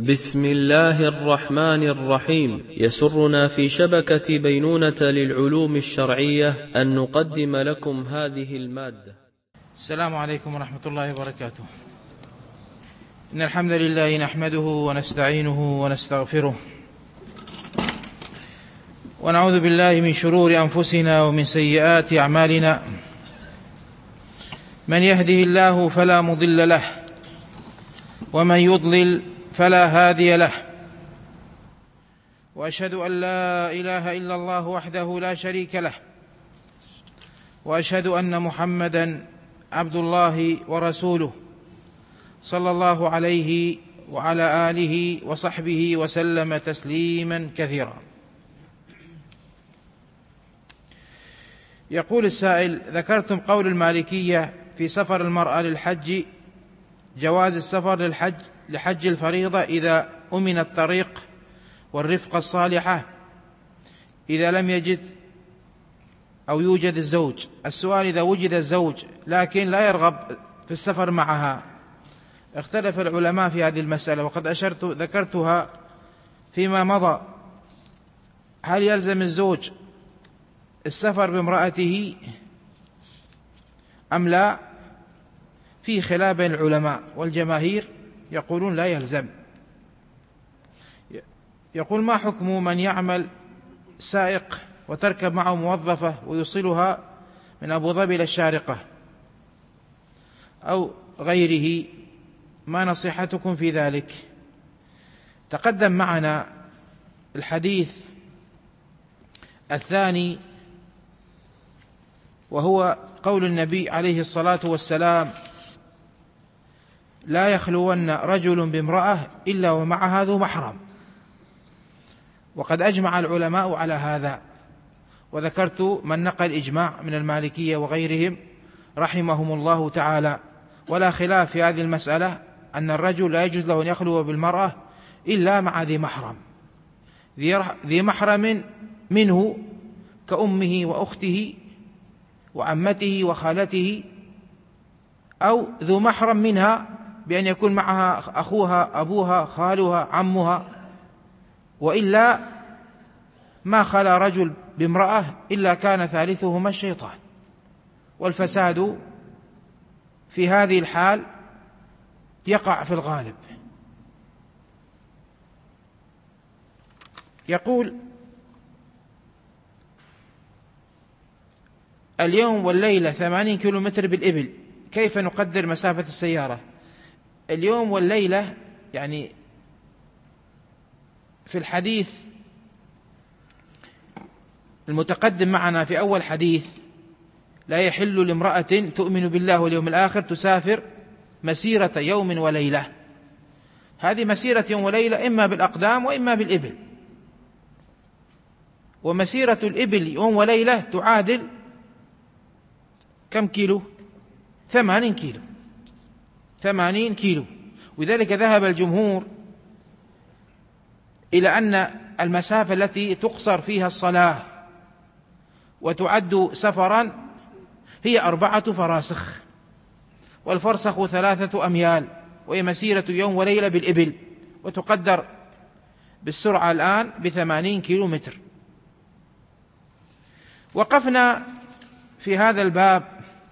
بسم الله الرحمن الرحيم. يسرنا في شبكة بينونة للعلوم الشرعية أن نقدم لكم هذه المادة. السلام عليكم ورحمة الله وبركاته. إن الحمد لله نحمده ونستعينه ونستغفره، ونعوذ بالله من شرور أنفسنا ومن سيئات أعمالنا. من يهده الله فلا مضل له، ومن يضلل فلا هادي له، وأشهد أن لا إله إلا الله وحده لا شريك له، وأشهد أن محمدًا عبد الله ورسوله صلى الله عليه وعلى آله وصحبه وسلم تسليمًا كثيرا. يقول السائل: ذكرتم قول المالكية في سفر المرأة للحج، جواز السفر لحج الفريضة إذا أمن الطريق والرفقة الصالحة إذا لم يجد أو يوجد الزوج. السؤال: إذا وجد الزوج لكن لا يرغب في السفر معها، اختلف العلماء في هذه المسألة، وقد ذكرتها فيما مضى. هل يلزم الزوج السفر بامرأته أم لا؟ في خلاف بين العلماء، والجماهير يقولون لا يلزم. يقول: ما حكم من يعمل سائق وتركب معه موظفة ويوصلها من أبو ظبي إلى الشارقة أو غيره؟ ما نصيحتكم في ذلك؟ تقدم معنا الحديث الثاني، وهو قول النبي عليه الصلاة والسلام: لا يخلون رجل بامرأة إلا ومعها ذو محرم. وقد أجمع العلماء على هذا، وذكرت من نقل إجماع من المالكية وغيرهم رحمهم الله تعالى. ولا خلاف في هذه المسألة أن الرجل لا يجوز له أن يخلو بالمرأة إلا مع ذي محرم، ذي محرم منه كأمه وأخته وعمته وخالته، أو ذو محرم منها بأن يكون معها أخوها، أبوها، خالها، عمها. وإلا ما خلا رجل بامرأة إلا كان ثالثهما الشيطان، والفساد في هذه الحال يقع في الغالب. يقول: اليوم والليلة 80 كيلومتر بالإبل، كيف نقدر مسافة السيارة؟ اليوم والليلة يعني في الحديث المتقدم معنا في أول حديث: لا يحل لامرأة تؤمن بالله واليوم الآخر تسافر مسيرة يوم وليلة. هذه مسيرة يوم وليلة إما بالأقدام وإما بالإبل، ومسيرة الإبل يوم وليلة تعادل كم كيلو؟ 80 كيلو. 80 كيلو. وذلك ذهب الجمهور إلى أن المسافة التي تقصر فيها الصلاة وتعد سفرا هي 4 فراسخ، والفرسخ 3 أميال، وهي مسيرة يوم وليلة بالإبل، وتقدر بالسرعة الآن ب80 كيلو متر. وقفنا في هذا الباب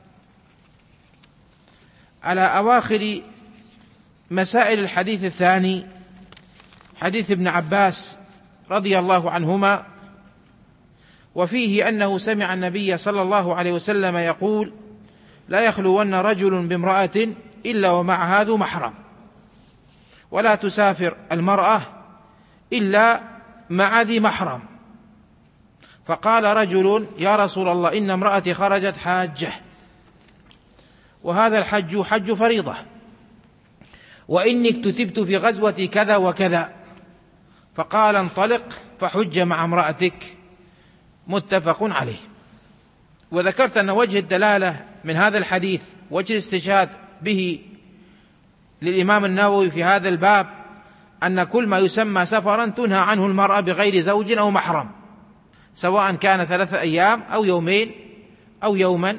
على أواخر مسائل الحديث الثاني، حديث ابن عباس رضي الله عنهما، وفيه أنه سمع النبي صلى الله عليه وسلم يقول: لا يخلون رجل بامرأة إلا ومعها ذو محرم، ولا تسافر المرأة إلا مع ذي محرم. فقال رجل: يا رسول الله، إن امرأتي خرجت حاجة، وهذا الحج حج فريضة، وإني اكتتبت في غزوة كذا وكذا. فقال: انطلق فحج مع امرأتك. متفق عليه. وذكرت أن وجه الدلالة من هذا الحديث، وجه الاستشهاد به للإمام النووي في هذا الباب، أن كل ما يسمى سفرا تنهى عنه المرأة بغير زوج أو محرم، سواء كان 3 أيام أو يومين أو يوما.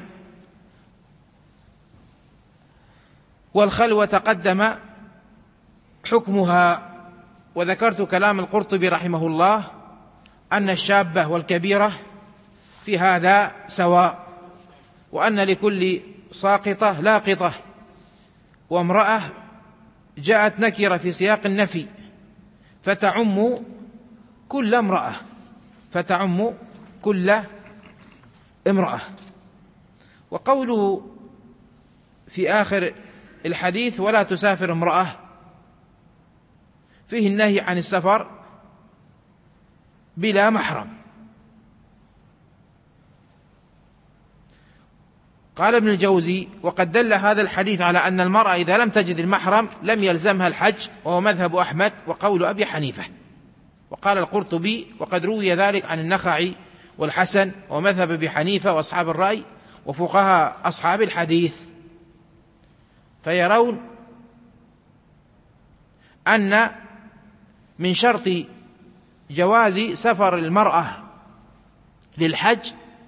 والخلوة تقدم حكمها وذكرت كلام القرطبي رحمه الله أن الشابة والكبيرة في هذا سواء، وأن لكل ساقطة لاقطة، وامرأة جاءت نكرة في سياق النفي فتعم كل امرأة، فتعم كل امرأة. وقوله في آخر الحديث ولا تسافر امرأة فيه النهي عن السفر بلا محرم. قال ابن الجوزي: وقد دل هذا الحديث على أن المرأة إذا لم تجد المحرم لم يلزمها الحج، وهو مذهب أحمد وقول أبي حنيفة. وقال القرطبي: وقد روي ذلك عن النخعي والحسن ومذهب أبي حنيفة وأصحاب الرأي وفقهاء أصحاب الحديث، فيرون أن من شرط جواز سفر المرأة للحج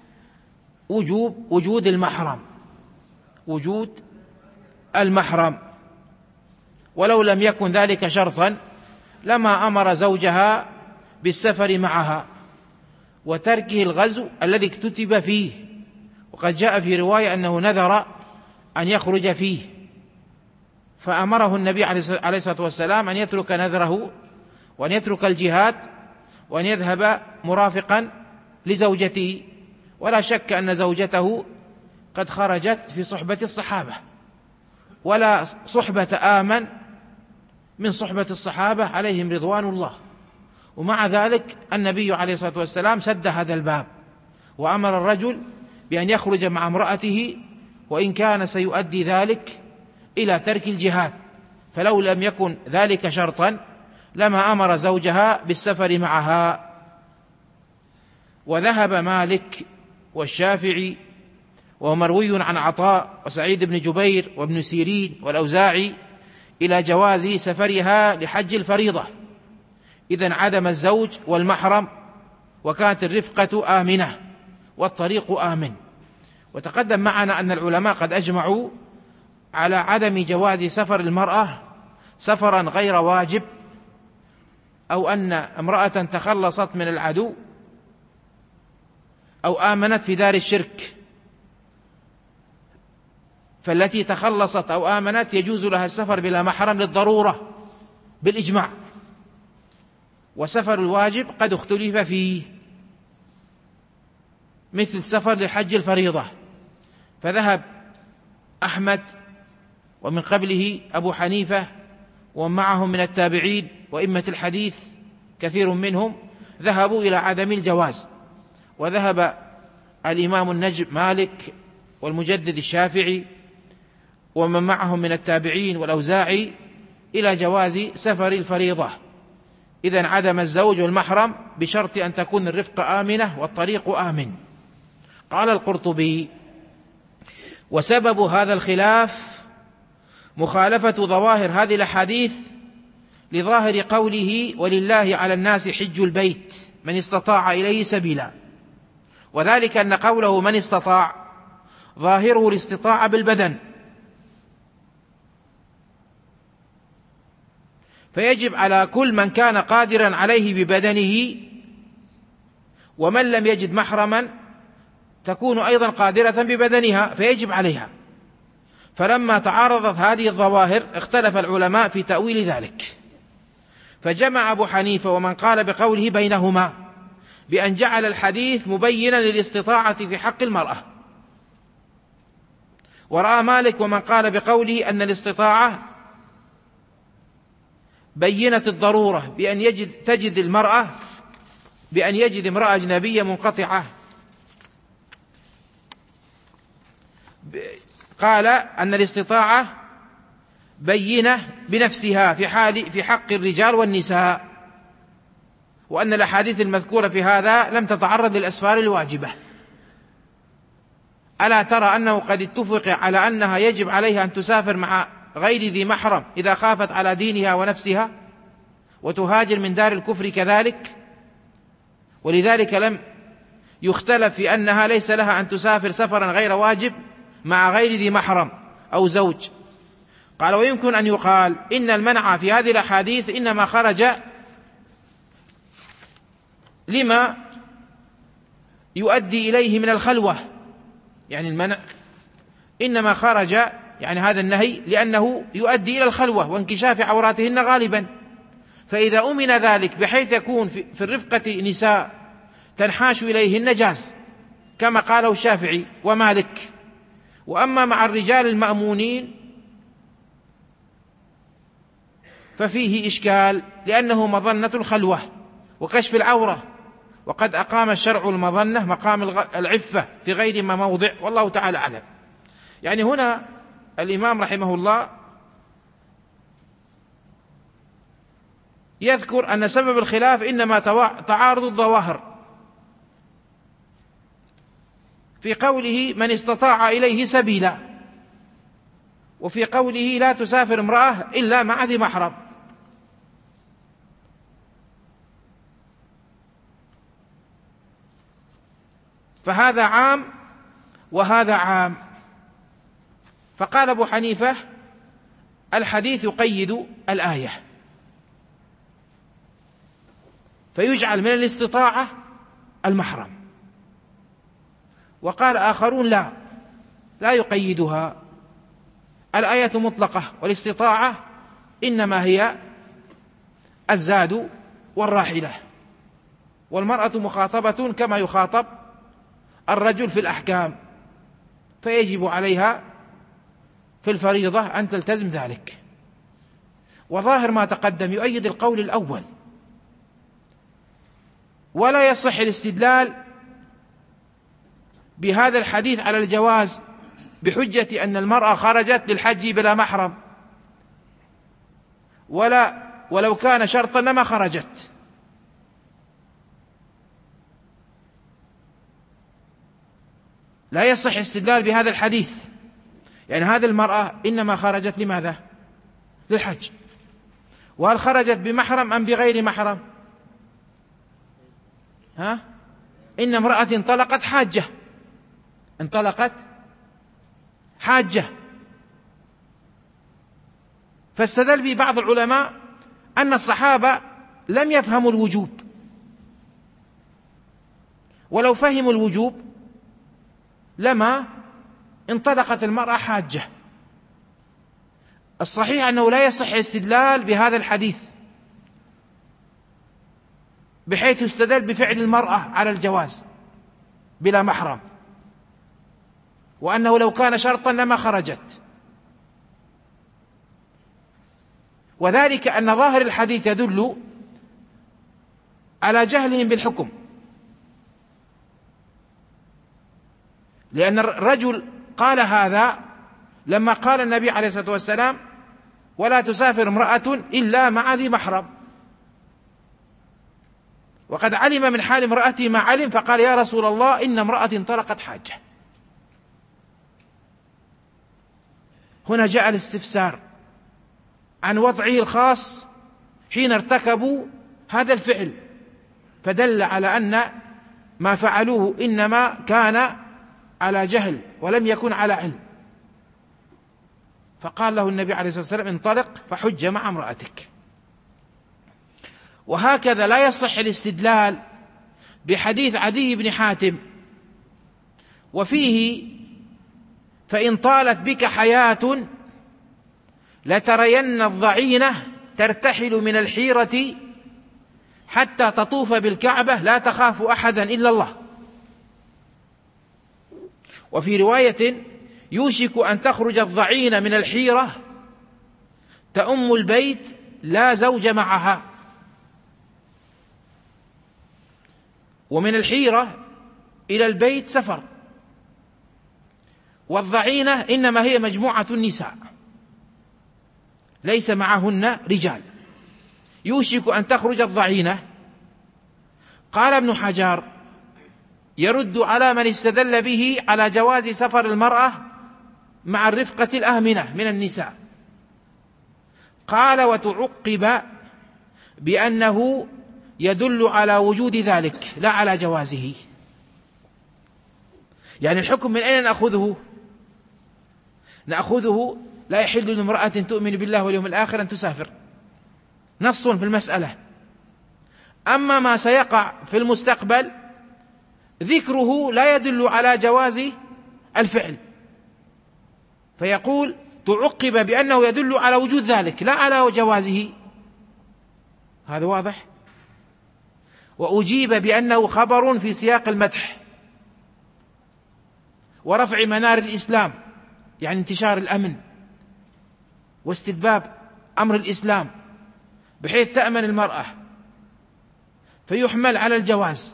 وجود المحرم، وجود المحرم، ولو لم يكن ذلك شرطا لما أمر زوجها بالسفر معها وتركه الغزو الذي اكتتب فيه، وقد جاء في رواية أنه نذر أن يخرج فيه، فأمره النبي عليه الصلاة والسلام أن يترك نذره وأن يترك الجهاد وأن يذهب مرافقا لزوجته. ولا شك أن زوجته قد خرجت في صحبة الصحابة، ولا صحبة آمن من صحبة الصحابة عليهم رضوان الله، ومع ذلك النبي عليه الصلاة والسلام سد هذا الباب وأمر الرجل بأن يخرج مع امرأته وإن كان سيؤدي ذلك إلى ترك الجهاد، فلو لم يكن ذلك شرطا لما أمر زوجها بالسفر معها. وذهب مالك والشافعي ومروي عن عطاء وسعيد بن جبير وابن سيرين والأوزاعي إلى جواز سفرها لحج الفريضة إذا انعدم الزوج والمحرم وكانت الرفقة آمنة والطريق آمن. وتقدم معنا أن العلماء قد أجمعوا على عدم جواز سفر المرأة سفرا غير واجب، أو أن امرأة تخلصت من العدو أو آمنت في دار الشرك، فالتي تخلصت أو آمنت يجوز لها السفر بلا محرم للضرورة بالإجماع. وسفر الواجب قد اختلف فيه، مثل سفر للحج الفريضة، فذهب أحمد ومن قبله أبو حنيفة ومعهم من التابعين وإمة الحديث كثير منهم ذهبوا إلى عدم الجواز، وذهب الإمام النجم مالك والمجدد الشافعي ومن معهم من التابعين والأوزاعي إلى جواز سفر الفريضة إذا انعدم الزوج والمحرم بشرط أن تكون الرفقة آمنة والطريق آمن. قال القرطبي: وسبب هذا الخلاف مخالفة ظواهر هذه الأحاديث لظاهر قوله: ولله على الناس حج البيت من استطاع إليه سبيلا، وذلك أن قوله من استطاع ظاهره الاستطاعة بالبدن، فيجب على كل من كان قادرا عليه ببدنه، ومن لم يجد محرما تكون أيضا قادرة ببدنها فيجب عليها. فلما تعارضت هذه الظواهر اختلف العلماء في تأويل ذلك، فجمع أبو حنيفة ومن قال بقوله بينهما بأن جعل الحديث مبينا للاستطاعة في حق المرأة، ورأى مالك ومن قال بقوله أن الاستطاعة بينة الضرورة بأن يجد امرأة أجنبية منقطعة، قال أن الاستطاعة بينة بنفسها في حق الرجال والنساء، وأن الأحاديث المذكورة في هذا لم تتعرض للأسفار الواجبة. ألا ترى أنه قد اتفق على أنها يجب عليها أن تسافر مع غير ذي محرم إذا خافت على دينها ونفسها، وتهاجر من دار الكفر كذلك، ولذلك لم يختلف في أنها ليس لها أن تسافر سفرا غير واجب مع غير ذي محرم أو زوج. قال: ويمكن أن يقال إن المنع في هذه الأحاديث إنما خرج لما يؤدي إليه من الخلوة، يعني المنع إنما خرج يعني هذا النهي لأنه يؤدي إلى الخلوة وانكشاف عوراتهن غالبا، فإذا أمن ذلك بحيث يكون في الرفقة نساء تنحاش إليهن جاز كما قاله الشافعي ومالك. وأما مع الرجال المأمونين ففيه إشكال، لأنه مظنة الخلوة وكشف العورة، وقد أقام الشرع المظنة مقام العفة في غير ما موضع، والله تعالى أعلم. يعني هنا الإمام رحمه الله يذكر أن سبب الخلاف إنما تعارض الظواهر، في قوله من استطاع إليه سبيلا، وفي قوله لا تسافر امرأة إلا مع ذي محرم. فهذا عام وهذا عام. فقال أبو حنيفة الحديث يقيد الآية، فيجعل من الاستطاعة المحرم. وقال آخرون لا يقيدها، الآية مطلقة، والاستطاعة إنما هي الزاد والراحلة، والمرأة مخاطبة كما يخاطب الرجل في الأحكام، فيجب عليها في الفريضة أن تلتزم ذلك. وظاهر ما تقدم يؤيد القول الأول، ولا يصح الاستدلال بهذا الحديث على الجواز بحجة أن المرأة خرجت للحج بلا محرم، ولو كان شرطا لما خرجت. لا يصح الاستدلال بهذا الحديث، يعني هذه المرأة إنما خرجت لماذا؟ للحج. وهل خرجت بمحرم أم بغير محرم؟ إن امرأة انطلقت حاجة. فاستدل به بعض العلماء أن الصحابة لم يفهموا الوجوب، ولو فهموا الوجوب لما انطلقت المرأة حاجة. الصحيح أنه لا يصح الاستدلال بهذا الحديث بحيث يستدل بفعل المرأة على الجواز بلا محرم، وأنه لو كان شرطا لما خرجت. وذلك أن ظاهر الحديث يدل على جهلهم بالحكم، لأن الرجل قال هذا لما قال النبي عليه الصلاة والسلام ولا تسافر امرأة إلا مع ذي محرم، وقد علم من حال امرأته ما علم، فقال يا رسول الله إن امرأة انطلقت حاجة. هنا جاء الاستفسار عن وضعه الخاص حين ارتكبوا هذا الفعل، فدل على أن ما فعلوه إنما كان على جهل ولم يكن على علم. فقال له النبي عليه الصلاة والسلام انطلق فحج مع امرأتك. وهكذا لا يصح الاستدلال بحديث عدي بن حاتم وفيه فإن طالت بك حياة لترين الضعينة ترتحل من الحيرة حتى تطوف بالكعبة لا تخاف أحدا إلا الله. وفي رواية يوشك أن تخرج الضعينة من الحيرة تأم البيت لا زوج معها. ومن الحيرة إلى البيت سفر، والضعينة إنما هي مجموعة النساء ليس معهن رجال. يوشك أن تخرج الضعينة. قال ابن حجر يرد على من استدل به على جواز سفر المرأة مع الرفقة الآمنة من النساء. قال وتعقب بأنه يدل على وجود ذلك لا على جوازه. يعني الحكم من أين نأخذه لا يحل لامرأة تؤمن بالله واليوم الآخر أن تسافر، نص في المسألة. أما ما سيقع في المستقبل ذكره لا يدل على جواز الفعل، فيقول تعقب بأنه يدل على وجود ذلك لا على جوازه. هذا واضح. وأجيب بأنه خبر في سياق المدح ورفع منار الإسلام، يعني انتشار الأمن واستتباب أمر الإسلام بحيث تأمن المرأة، فيحمل على الجواز.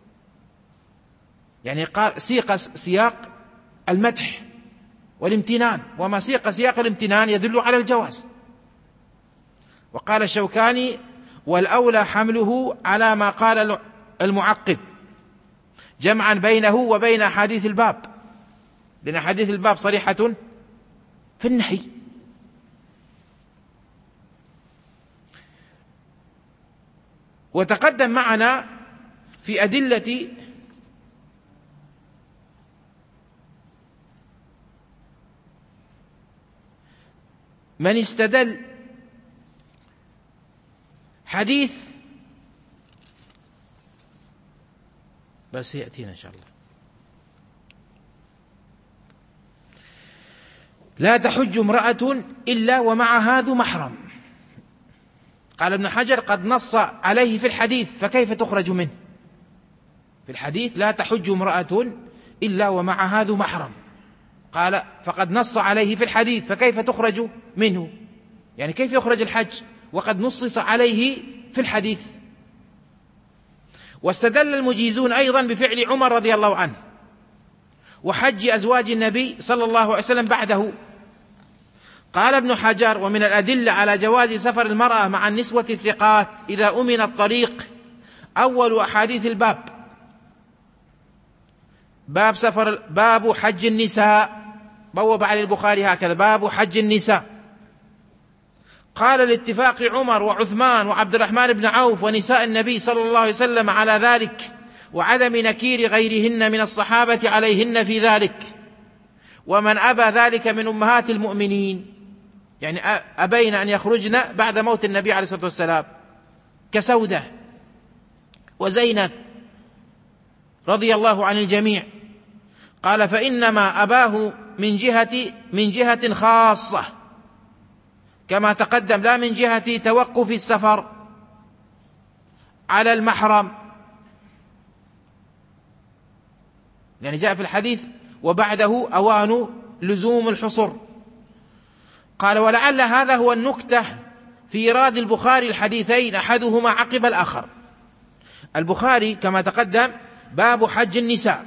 يعني قال سياق المدح والامتنان، وما سياق الامتنان يدل على الجواز. وقال الشوكاني: والأولى حمله على ما قال المعقب جمعا بينه وبين أحاديث الباب، لأن أحاديث الباب صريحة في النهي. وتقدم معنا في أدلة من استدل حديث، بس يأتينا إن شاء الله، لا تحج امرأة إلا ومعها ذو محرم. قال ابن حجر: قد نص عليه في الحديث فكيف تخرج منه؟ في الحديث لا تحج امرأة إلا ومعها ذو محرم، قال فقد نص عليه في الحديث فكيف تخرج منه؟ يعني كيف يخرج الحج وقد نصص عليه في الحديث. واستدل المجيزون أيضا بفعل عمر رضي الله عنه وحج أزواج النبي صلى الله عليه وسلم بعده. قال ابن حجر: ومن الأدلة على جواز سفر المرأة مع النسوة الثقات إذا أمن الطريق أول أحاديث الباب، باب حج النساء، بوب على البخاري هكذا: باب حج النساء. قال: لاتفاق عمر وعثمان وعبد الرحمن بن عوف ونساء النبي صلى الله عليه وسلم على ذلك، وعدم نكير غيرهن من الصحابة عليهن في ذلك، ومن أبى ذلك من أمهات المؤمنين، يعني أبين أن يخرجن بعد موت النبي عليه الصلاة والسلام، كسودة وزينب رضي الله عن الجميع. قال: فإنما أباه من جهة خاصة كما تقدم، لا من جهة توقف السفر على المحرم، يعني جاء في الحديث: وبعده أوان لزوم الحصر. قال: ولعل هذا هو النكتة في إيراد البخاري الحديثين أحدهما عقب الآخر. البخاري كما تقدم باب حج النساء،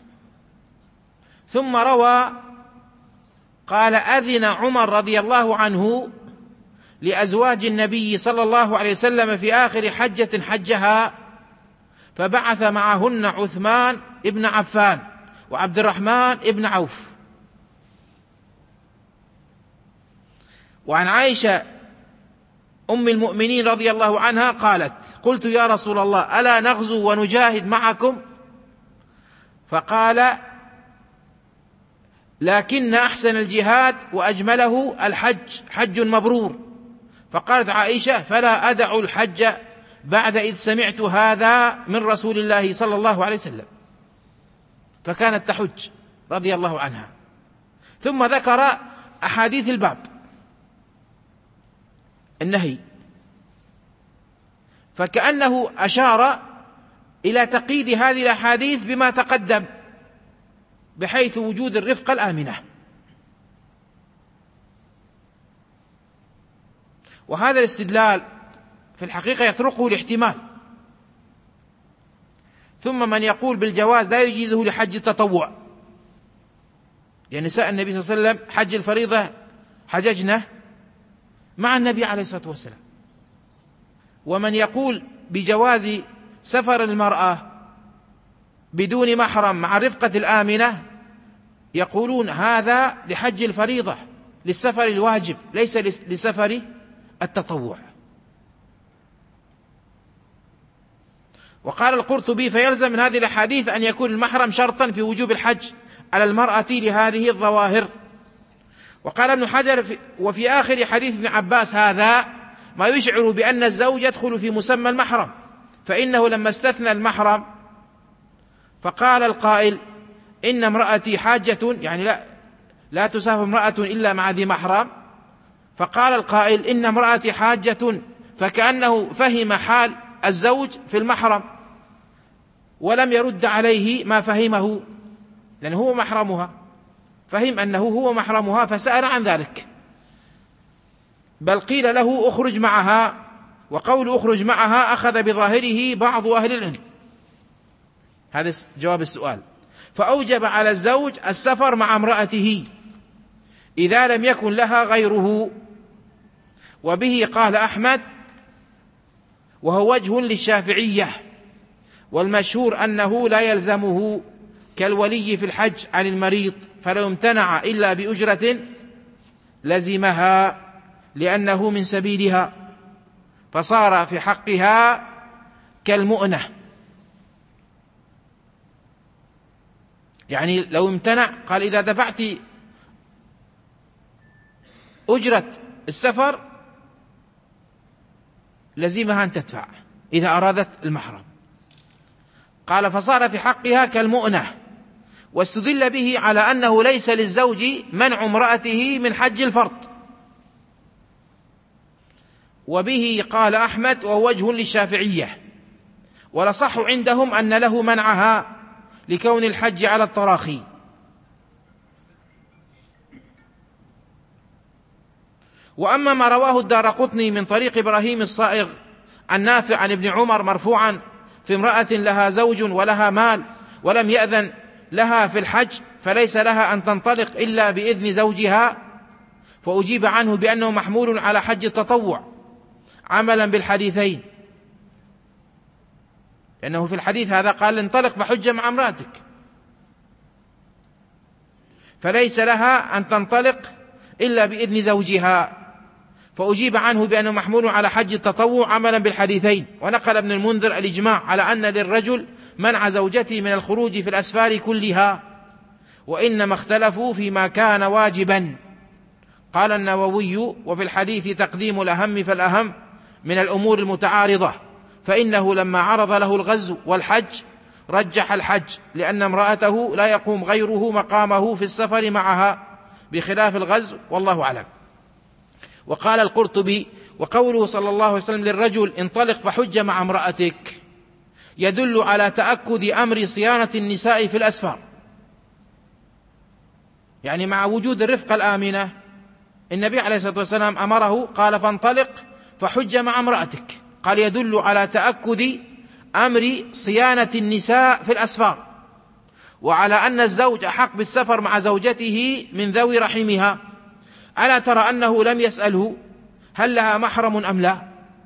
ثم روى قال: أذن عمر رضي الله عنه لأزواج النبي صلى الله عليه وسلم في آخر حجة حجها، فبعث معهن عثمان ابن عفان وعبد الرحمن ابن عوف. وعن عائشة أم المؤمنين رضي الله عنها قالت: قلت يا رسول الله ألا نغزو ونجاهد معكم؟ فقال: لكن أحسن الجهاد وأجمله الحج، حج مبرور. فقالت عائشة: فلا أدع الحج بعد إذ سمعت هذا من رسول الله صلى الله عليه وسلم. فكانت تحج رضي الله عنها. ثم ذكر أحاديث الباب النهي، فكأنه أشار إلى تقييد هذه الأحاديث بما تقدم، بحيث وجود الرفقة الآمنة. وهذا الاستدلال في الحقيقة يطرقه الاحتمال. ثم من يقول بالجواز لا يجيزه لحج التطوع، يعني نساء النبي صلى الله عليه وسلم حج الفريضة حججنا مع النبي عليه الصلاة والسلام. ومن يقول بجواز سفر المرأة بدون محرم مع الرفقة الآمنة يقولون هذا لحج الفريضة، للسفر الواجب، ليس لسفر التطوع. وقال القرطبي: فيلزم من هذه الأحاديث أن يكون المحرم شرطا في وجوب الحج على المرأة لهذه الظواهر. وقال ابن حجر: وفي آخر حديث ابن عباس هذا ما يشعر بأن الزوج يدخل في مسمى المحرم، فإنه لما استثنى المحرم فقال القائل إن امرأتي حاجة، يعني لا تسافر امرأة إلا مع ذي محرم، فقال القائل إن امرأتي حاجة، فكأنه فهم حال الزوج في المحرم ولم يرد عليه ما فهمه، لأنه هو محرمها، فهم أنه هو محرمها فسأل عن ذلك، بل قيل له أخرج معها، وقول أخرج معها أخذ بظاهره بعض أهل العلم. هذا جواب السؤال. فأوجب على الزوج السفر مع امرأته إذا لم يكن لها غيره، وبه قال أحمد، وهو وجه للشافعية، والمشهور أنه لا يلزمه كالولي في الحج عن المريض، فلو امتنع إلا بأجرة لزمها لأنه من سبيلها، فصار في حقها كالمؤنة. يعني لو امتنع، قال إذا دفعت أجرة السفر لزمها أن تدفع إذا أرادت المحرم، قال فصار في حقها كالمؤنة. واستدل به على أنه ليس للزوج منع امرأته من حج الفرض، وبه قال أحمد وهو وجه للشافعية، ولصح عندهم أن له منعها لكون الحج على التراخي. وأما ما رواه الدارقطني من طريق إبراهيم الصائغ عن نافع عن ابن عمر مرفوعا في امرأة لها زوج ولها مال ولم يأذن لها في الحج فليس لها أن تنطلق إلا بإذن زوجها، فأجيب عنه بأنه محمول على حج التطوع عملا بالحديثين، لأنه في الحديث هذا قال انطلق فحج مع امرأتك، فليس لها أن تنطلق إلا بإذن زوجها، فأجيب عنه بأنه محمول على حج التطوع عملا بالحديثين. ونقل ابن المنذر الإجماع على أن للرجل منع زوجته من الخروج في الأسفار كلها، وإنما اختلفوا فيما كان واجبا. قال النووي وفي الحديث تقديم الأهم فالأهم من الأمور المتعارضة، فإنه لما عرض له الغزو والحج رجح الحج، لأن امرأته لا يقوم غيره مقامه في السفر معها بخلاف الغزو، والله أعلم. وقال القرطبي وقوله صلى الله عليه وسلم للرجل انطلق فحج مع امرأتك يدل على تأكد أمر صيانة النساء في الأسفار، يعني مع وجود الرفقة الآمنة النبي عليه الصلاة والسلام أمره قال فانطلق فحج مع امرأتك، قال يدل على تأكد أمر صيانة النساء في الأسفار، وعلى أن الزوج أحق بالسفر مع زوجته من ذوي رحمها. ألا ترى أنه لم يسأله هل لها محرم أم لا،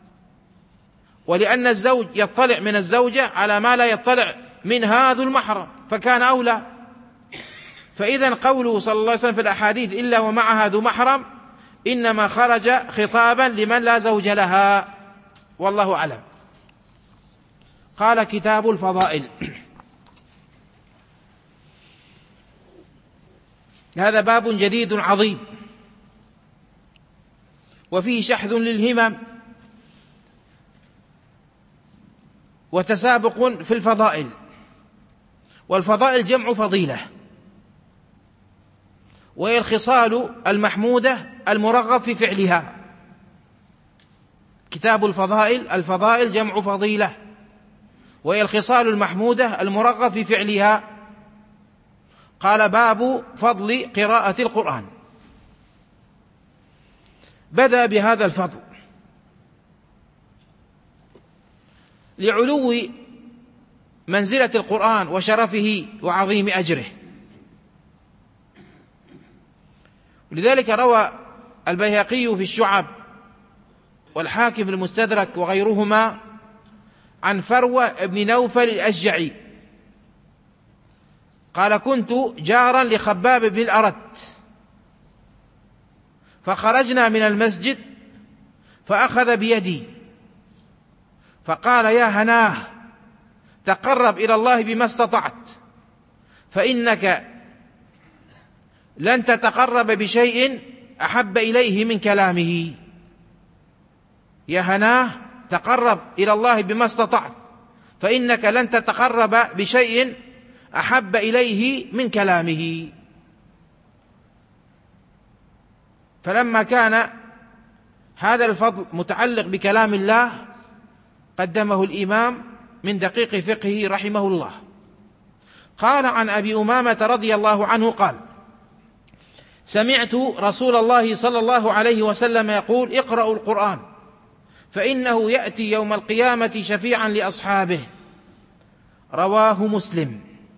ولأن الزوج يطلع من الزوجة على ما لا يطلع منها ذو المحرم فكان أولى. فإذا قوله صلى الله عليه وسلم في الأحاديث إلا ومعها ذو محرم إنما خرج خطابا لمن لا زوج لها، والله أعلم. قال كتاب الفضائل. هذا باب جديد عظيم، وفيه شحذ للهمم وتسابق في الفضائل. والفضائل جمع فضيلة، وهي الخصال المحمودة المرغب في فعلها. كتاب الفضائل، الفضائل جمع فضيلة، وهي الخصال المحمودة المرغب في فعلها. قال باب فضل قراءة القرآن. بدأ بهذا الفضل لعلو منزلة القرآن وشرفه وعظيم أجره. ولذلك روى البيهقي في الشعب والحاكم في المستدرك وغيرهما عن فروة بن نوفل الأشجعي قال كنت جارا لخباب بن الأرت، فخرجنا من المسجد فأخذ بيدي فقال يا هناه تقرب إلى الله بما استطعت، فإنك لن تتقرب بشيء أحب إليه من كلامه. يا هناه تقرب إلى الله بما استطعت، فإنك لن تتقرب بشيء أحب إليه من كلامه. فلما كان هذا الفضل متعلق بكلام الله قدمه الإمام من دقيق فقهه رحمه الله. قال عن أبي أمامة رضي الله عنه قال: سمعت رسول الله صلى الله عليه وسلم يقول: اقرأوا القرآن فإنه يأتي يوم القيامة شفيعا لأصحابه. رواه مسلم.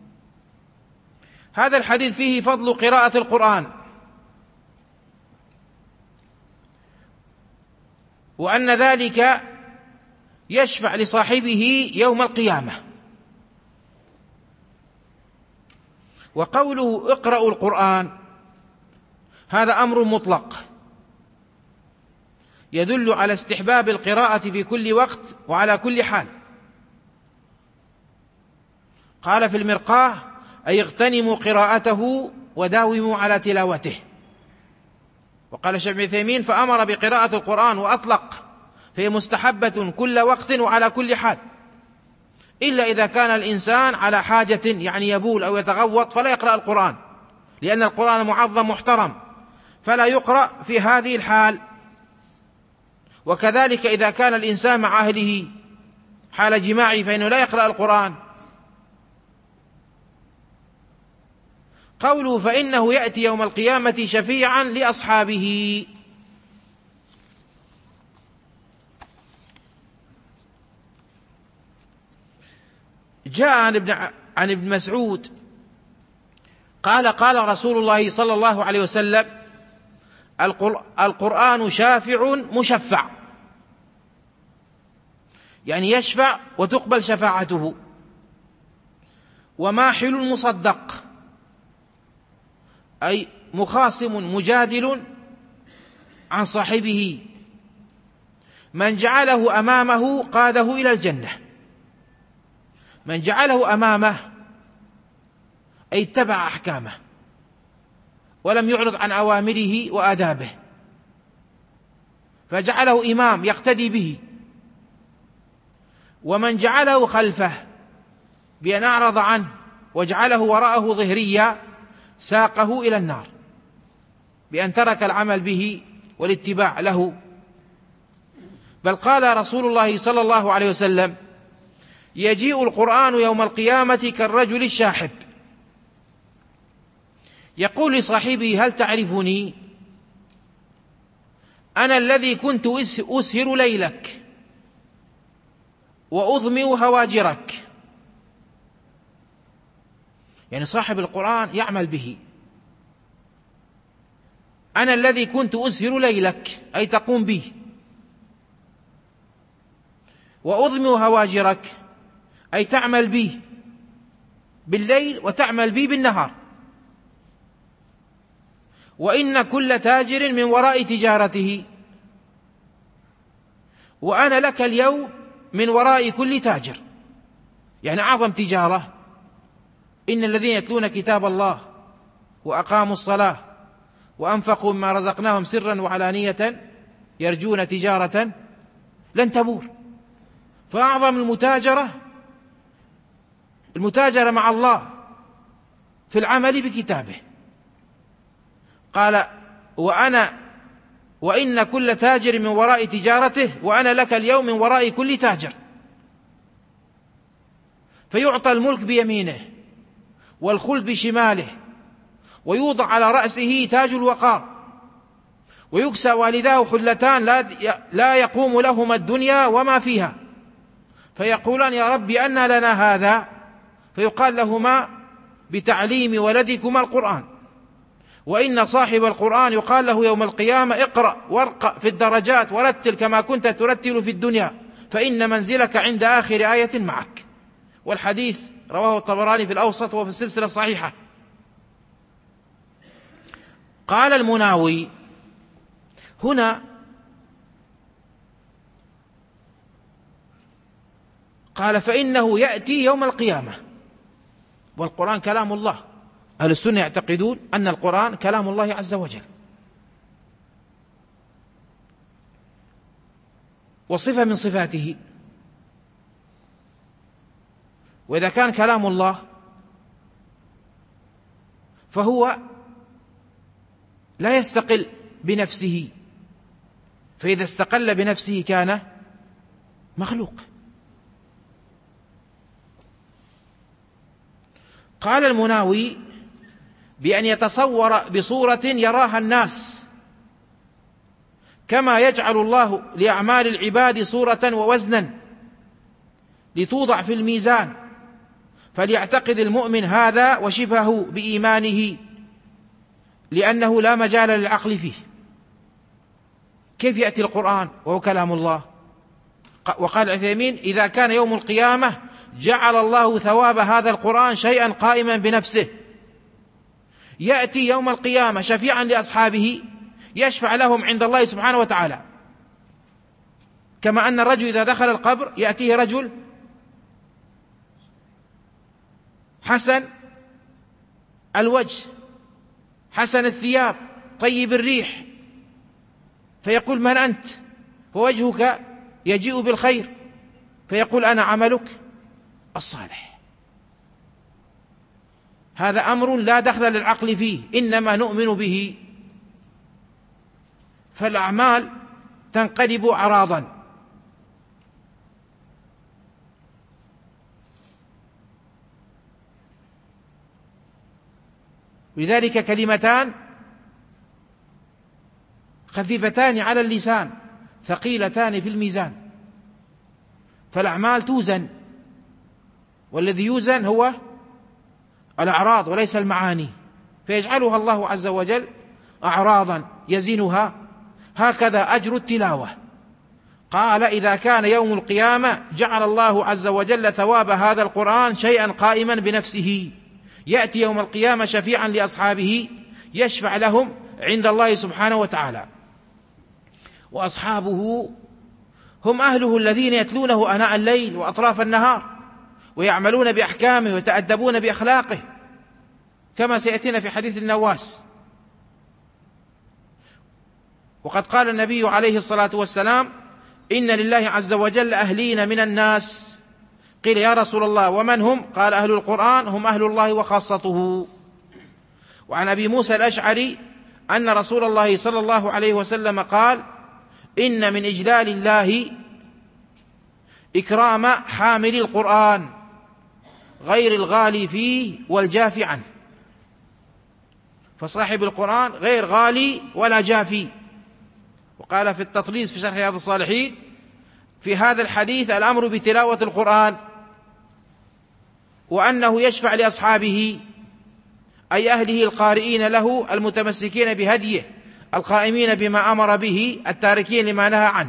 هذا الحديث فيه فضل قراءة القرآن، وأن ذلك يشفع لصاحبه يوم القيامة. وقوله اقرأوا القرآن هذا أمر مطلق يدل على استحباب القراءة في كل وقت وعلى كل حال. قال في المرقاة: أي اغتنموا قراءته وداوموا على تلاوته. وقال الشيخ ابن عثيمين: فأمر بقراءة القرآن وأطلق، فهي مستحبة كل وقت وعلى كل حال، إلا إذا كان الإنسان على حاجة يعني يبول أو يتغوط فلا يقرأ القرآن، لأن القرآن معظم محترم فلا يقرأ في هذه الحال. وكذلك إذا كان الإنسان مع أهله حال جماعه فإنه لا يقرأ القرآن. قوله فإنه يأتي يوم القيامة شفيعا لأصحابه، جاء عن ابن مسعود قال: قال رسول الله صلى الله عليه وسلم: القرآن شافع مشفع، يعني يشفع وتقبل شفاعته، وماحل مصدق، أي مخاصم مجادل عن صاحبه، من جعله أمامه قاده إلى الجنة. من جعله أمامه أي اتبع أحكامه ولم يعرض عن أوامره وآدابه، فجعله إمام يقتدي به. ومن جعله خلفه بأن أعرض عنه وجعله وراءه ظهريا ساقه إلى النار بأن ترك العمل به والاتباع له. بل قال رسول الله صلى الله عليه وسلم: يجيء القرآن يوم القيامة كالرجل الشاحب، يقول لصاحبه: هل تعرفني؟ أنا الذي كنت أسهر ليلك وأظمئ هواجرك. يعني صاحب القرآن يعمل به. أنا الذي كنت أسهر ليلك أي تقوم به، وأظمئ هواجرك أي تعمل به بالليل وتعمل به بالنهار. وإن كل تاجر من وراء تجارته، وأنا لك اليوم من وراء كل تاجر. يعني أعظم تجارة إن الذين يتلون كتاب الله وأقاموا الصلاة وأنفقوا مما رزقناهم سرا وعلانية يرجون تجارة لن تبور. فأعظم المتاجرة مع الله في العمل بكتابه. قال: وإن كل تاجر من وراء تجارته، وأنا لك اليوم من وراء كل تاجر. فيعطى الملك بيمينه والخلد بشماله، ويوضع على رأسه تاج الوقار، ويكسى والداه حلتان لا يقوم لهما الدنيا وما فيها، فيقولان: يا رب أنى لنا هذا؟ فيقال لهما: بتعليم ولدكما القرآن. وإن صاحب القرآن يقال له يوم القيامة: اقرأ وارقى في الدرجات ورتل كما كنت ترتل في الدنيا، فإن منزلك عند آخر آية معك. والحديث رواه الطبراني في الأوسط وفي السلسلة الصحيحة. قال المناوي هنا: قال فإنه يأتي يوم القيامة، والقرآن كلام الله. أهل السنة يعتقدون أن القرآن كلام الله عز وجل، وصفة من صفاته. وإذا كان كلام الله فهو لا يستقل بنفسه، فإذا استقل بنفسه كان مخلوق. قال المناوي بأن يتصور بصورة يراها الناس، كما يجعل الله لأعمال العباد صورة ووزنا لتوضع في الميزان، فليعتقد المؤمن هذا وشبهه بإيمانه، لأنه لا مجال للعقل فيه. كيف يأتي القرآن وهو كلام الله؟ وقال العثيمين: إذا كان يوم القيامة جعل الله ثواب هذا القرآن شيئا قائما بنفسه، يأتي يوم القيامة شفيعا لأصحابه يشفع لهم عند الله سبحانه وتعالى، كما أن الرجل إذا دخل القبر يأتيه رجل حسن الوجه حسن الثياب طيب الريح، فيقول: من أنت؟ فوجهك يجيء بالخير، فيقول: أنا عملك الصالح. هذا أمر لا دخل للعقل فيه، إنما نؤمن به. فالأعمال تنقلب أعراضا. لذلك كلمتان خفيفتان على اللسان ثقيلتان في الميزان، فالأعمال توزن، والذي يوزن هو الأعراض وليس المعاني، فيجعلها الله عز وجل أعراضا يزنها. هكذا أجر التلاوة. قال: إذا كان يوم القيامة جعل الله عز وجل ثواب هذا القرآن شيئا قائما بنفسه، يأتي يوم القيامة شفيعا لأصحابه يشفع لهم عند الله سبحانه وتعالى. وأصحابه هم أهله الذين يتلونه آناء الليل وأطراف النهار، ويعملون بأحكامه ويتأدبون بأخلاقه، كما سيأتينا في حديث النواس. وقد قال النبي عليه الصلاة والسلام: إن لله عز وجل أهلين من الناس. قيل: يا رسول الله ومن هم؟ قال: أهل القرآن هم أهل الله وخاصته. وعن أبي موسى الأشعري أن رسول الله صلى الله عليه وسلم قال: إن من إجلال الله إكرام حامل القرآن غير الغالي فيه والجافي عنه. فصاحب القرآن غير غالي ولا جافي. وقال في التطليس في شرح رياض الصالحين: في هذا الحديث الأمر بتلاوة القرآن، وأنه يشفع لأصحابه أي أهله القارئين له المتمسكين بهديه القائمين بما أمر به التاركين لما نهى عنه.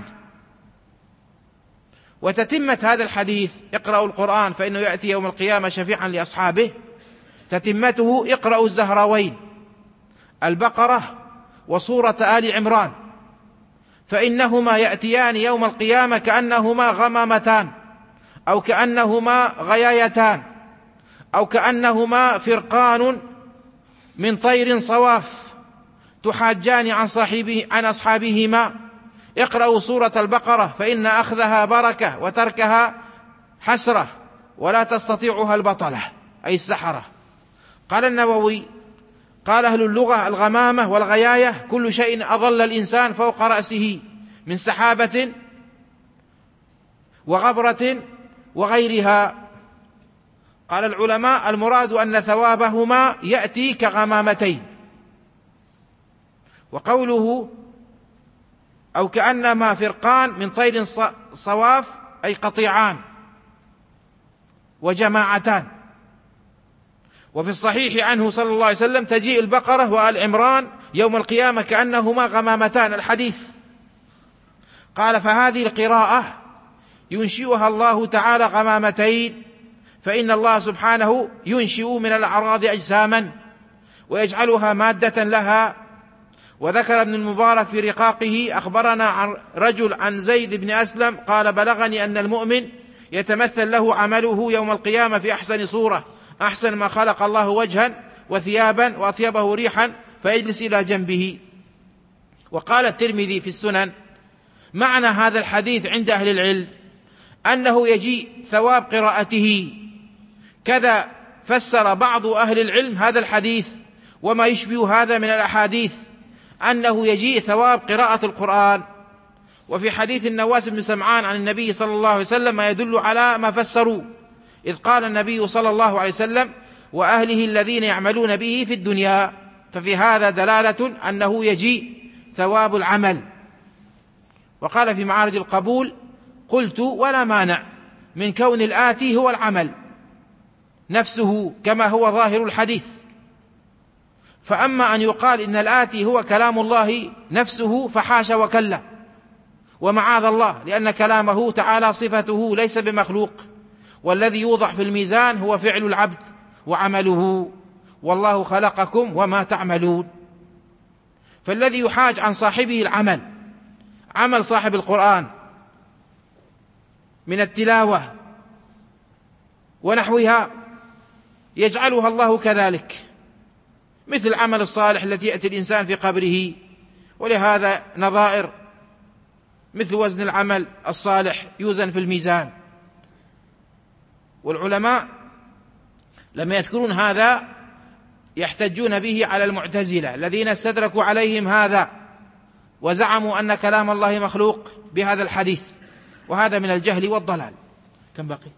وتتمة هذا الحديث: اقرأوا القرآن فإنه يأتي يوم القيامة شفيعا لأصحابه، تتمته: اقرأوا الزهراوين البقرة وسورة آل عمران، فإنهما يأتيان يوم القيامة كأنهما غمامتان، أو كأنهما غيايتان، أو كأنهما فرقان من طير صواف تحاجان عن أصحابهما. اقرأوا سورة البقرة فإن أخذها بركة وتركها حسرة، ولا تستطيعها البطلة أي السحرة. قال النووي: قال أهل اللغة: الغمامة والغياية كل شيء أظل الإنسان فوق رأسه من سحابة وغبرة وغيرها. قال العلماء: المراد أن ثوابهما يأتي كغمامتين. وقوله أو كأنما فرقان من طير صواف أي قطيعان وجماعتان. وفي الصحيح عنه صلى الله عليه وسلم: تجيء البقرة وآل عمران يوم القيامة كأنهما غمامتان، الحديث. قال: فهذه القراءة ينشئها الله تعالى غمامتين، فإن الله سبحانه ينشئ من الأعراض أجساما ويجعلها مادة لها. وذكر ابن المبارك في رقاقه: أخبرنا عن رجل عن زيد بن أسلم قال: بلغني أن المؤمن يتمثل له عمله يوم القيامة في أحسن صورة، أحسن ما خلق الله وجها وثيابا وأطيبه ريحا، فيجلس إلى جنبه. وقال الترمذي في السنن: معنى هذا الحديث عند أهل العلم أنه يجيء ثواب قراءته كذا فسر بعض أهل العلم هذا الحديث وما يشبه هذا من الأحاديث أنه يجيء ثواب قراءة القرآن. وفي حديث النواس بن سمعان عن النبي صلى الله عليه وسلم ما يدل على ما فسروا، إذ قال النبي صلى الله عليه وسلم: وأهله الذين يعملون به في الدنيا. ففي هذا دلالة أنه يجيء ثواب العمل. وقال في معارج القبول: قلت ولا مانع من كون الآتي هو العمل نفسه كما هو ظاهر الحديث. فأما أن يقال إن الآتي هو كلام الله نفسه فحاش وكلا ومعاذ الله، لأن كلامه تعالى صفته ليس بمخلوق، والذي يوضع في الميزان هو فعل العبد وعمله، والله خلقكم وما تعملون. فالذي يحاج عن صاحبه العمل، عمل صاحب القرآن من التلاوة ونحوها، يجعلها الله كذلك مثل العمل الصالح التي يأتي الإنسان في قبره، ولهذا نظائر مثل وزن العمل الصالح يوزن في الميزان. والعلماء لما يذكرون هذا يحتجون به على المعتزلة الذين استدركوا عليهم هذا وزعموا أن كلام الله مخلوق بهذا الحديث، وهذا من الجهل والضلال. كم باقي؟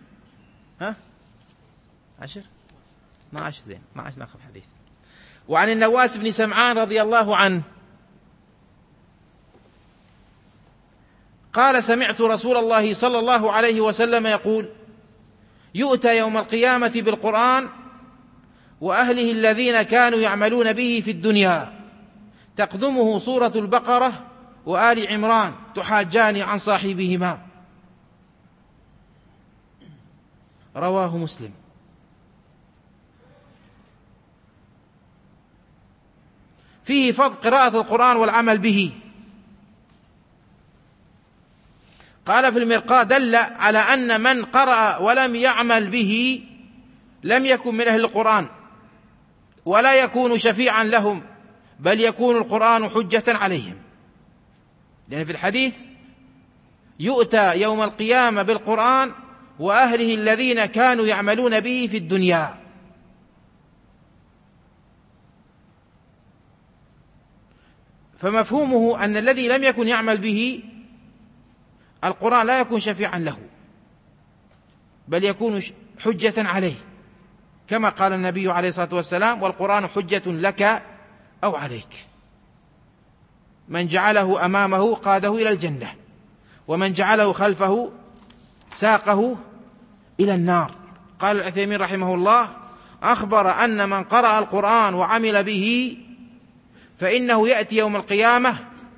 10 12 زين 12 ناخذ حديث. وعن النواس بن سمعان رضي الله عنه قال: سمعت رسول الله صلى الله عليه وسلم يقول: يؤتى يوم القيامة بالقرآن وأهله الذين كانوا يعملون به في الدنيا، تقدمه سورة البقرة وآل عمران تحاجان عن صاحبهما. رواه مسلم. فيه فضل قراءة القرآن والعمل به. قال في المرقاة: دل على أن من قرأ ولم يعمل به لم يكن من أهل القرآن ولا يكون شفيعا لهم، بل يكون القرآن حجة عليهم. لأن في الحديث: يؤتى يوم القيامة بالقرآن وأهله الذين كانوا يعملون به في الدنيا. فمفهومه أن الذي لم يكن يعمل به القرآن لا يكون شفيعا له، بل يكون حجة عليه، كما قال النبي عليه الصلاة والسلام: والقرآن حجة لك أو عليك. من جعله أمامه قاده إلى الجنة، ومن جعله خلفه ساقه إلى النار. قال العثيمين رحمه الله: أخبر أن من قرأ القرآن وعمل به فإنه يأتي يوم القيامة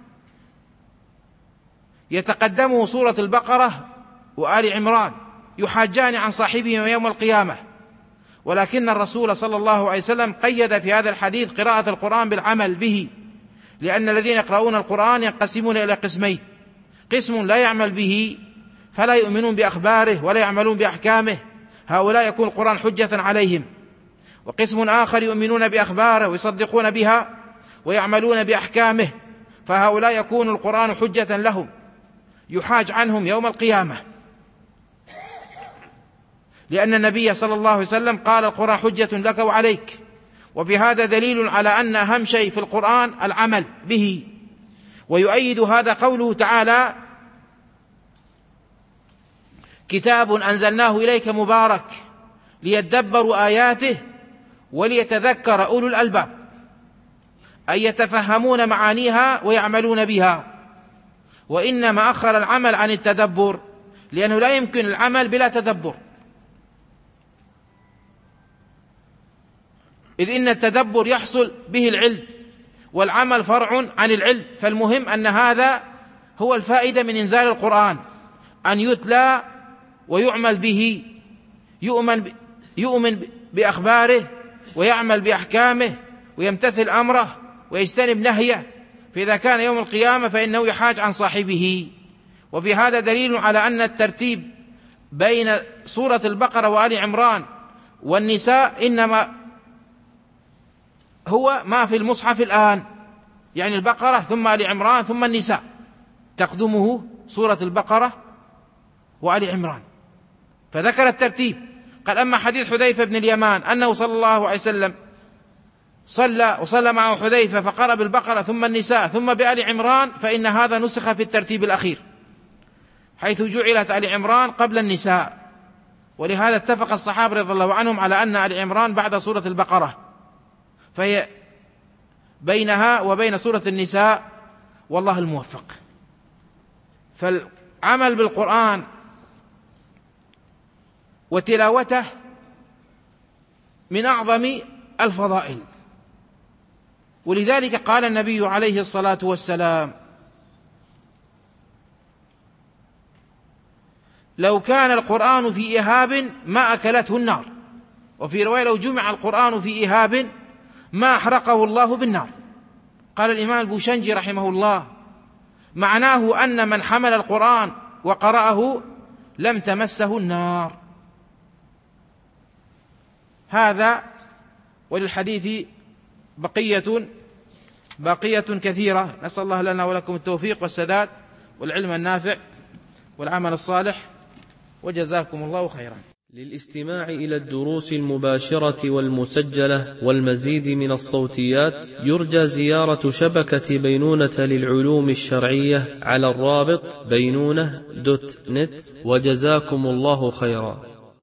يتقدمه سورة البقرة وآل عمران يحاجان عن صاحبهما يوم القيامة. ولكن الرسول صلى الله عليه وسلم قيد في هذا الحديث قراءة القرآن بالعمل به، لأن الذين يقرؤون القرآن ينقسمون إلى قسمين: قسم لا يعمل به فلا يؤمنون بأخباره ولا يعملون بأحكامه، هؤلاء يكون القرآن حجة عليهم. وقسم آخر يؤمنون بأخباره ويصدقون بها ويعملون بأحكامه، فهؤلاء يكون القرآن حجة لهم يحاج عنهم يوم القيامة، لأن النبي صلى الله عليه وسلم قال: القرآن حجة لك وعليك. وفي هذا دليل على أن أهم شيء في القرآن العمل به. ويؤيد هذا قوله تعالى: كتاب أنزلناه إليك مبارك ليدبروا آياته وليتذكر أولو الألباب، أي يتفهمون معانيها ويعملون بها. وإنما أخر العمل عن التدبر لأنه لا يمكن العمل بلا تدبر، إذ إن التدبر يحصل به العلم، والعمل فرع عن العلم. فالمهم أن هذا هو الفائدة من إنزال القرآن، أن يتلى ويعمل به، يؤمن بأخباره ويعمل بأحكامه ويمتثل أمره ويجتنب نهيه، فإذا كان يوم القيامة فإنه يحاج عن صاحبه. وفي هذا دليل على أن الترتيب بين سورة البقرة وآل عمران والنساء إنما هو ما في المصحف الآن، يعني البقرة ثم آل عمران ثم النساء، تقدمه سورة البقرة وآل عمران، فذكر الترتيب. قال: أما حديث حذيفة بن اليمان أنه صلى الله عليه وسلم وصلى معه حذيفة فقرأ بالبقرة ثم النساء ثم بآل عمران، فإن هذا نسخ في الترتيب الأخير، حيث جعلت آل عمران قبل النساء، ولهذا اتفق الصحابة رضي الله عنهم على أن آل عمران بعد سورة البقرة، فهي بينها وبين سورة النساء، والله الموفق. فالعمل بالقرآن وتلاوته من أعظم الفضائل، ولذلك قال النبي عليه الصلاة والسلام: لو كان القرآن في إهاب ما أكلته النار، وفي رواية: لو جمع القرآن في إهاب ما أحرقه الله بالنار. قال الإمام البوشنجي رحمه الله: معناه أن من حمل القرآن وقرأه لم تمسه النار. هذا، وللحديث بقية كثيرة، نسأل الله لنا ولكم التوفيق والسداد والعلم النافع والعمل الصالح، وجزاكم الله خيرا. للاستماع إلى الدروس المباشرة والمسجلة والمزيد من الصوتيات يرجى زيارة شبكة بينونة للعلوم الشرعية على الرابط بينونة.net، وجزاكم الله خيرا.